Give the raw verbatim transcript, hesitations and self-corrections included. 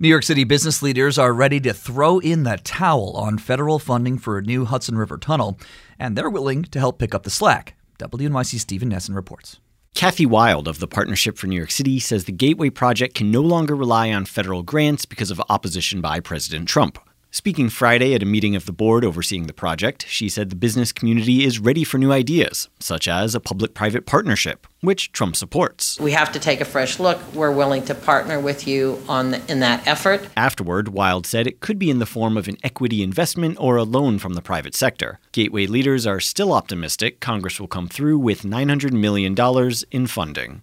New York City business leaders are ready to throw in the towel on federal funding for a new Hudson River tunnel, and they're willing to help pick up the slack. W N Y C's Stephen Nesson reports. Kathy Wild of the Partnership for New York City says the Gateway project can no longer rely on federal grants because of opposition by President Trump. Speaking Friday at a meeting of the board overseeing the project, she said the business community is ready for new ideas, such as a public-private partnership, which Trump supports. We have to take a fresh look. We're willing to partner with you on the, in that effort. Afterward, Wild said it could be in the form of an equity investment or a loan from the private sector. Gateway leaders are still optimistic Congress will come through with nine hundred million dollars in funding.